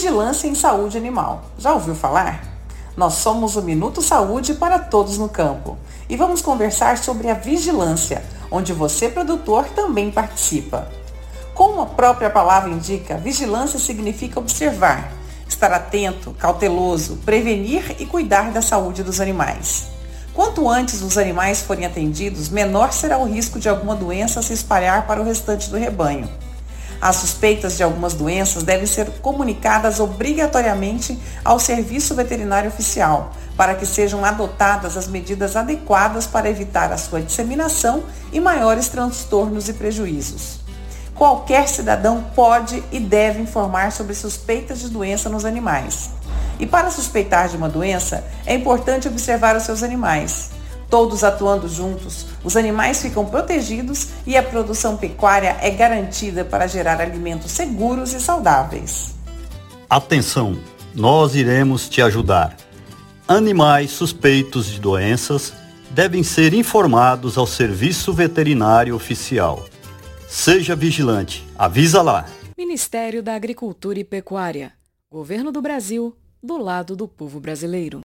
Vigilância em Saúde Animal. Já ouviu falar? Nós somos o Minuto Saúde para todos no campo e vamos conversar sobre a vigilância, onde você, produtor, também participa. Como a própria palavra indica, vigilância significa observar, estar atento, cauteloso, prevenir e cuidar da saúde dos animais. Quanto antes os animais forem atendidos, menor será o risco de alguma doença se espalhar para o restante do rebanho. As suspeitas de algumas doenças devem ser comunicadas obrigatoriamente ao Serviço Veterinário Oficial, para que sejam adotadas as medidas adequadas para evitar a sua disseminação e maiores transtornos e prejuízos. Qualquer cidadão pode e deve informar sobre suspeitas de doença nos animais. E para suspeitar de uma doença, é importante observar os seus animais. Todos atuando juntos, os animais ficam protegidos e a produção pecuária é garantida para gerar alimentos seguros e saudáveis. Atenção, nós iremos te ajudar. Animais suspeitos de doenças devem ser informados ao Serviço Veterinário Oficial. Seja vigilante, avisa lá. Ministério da Agricultura e Pecuária, Governo do Brasil, do lado do povo brasileiro.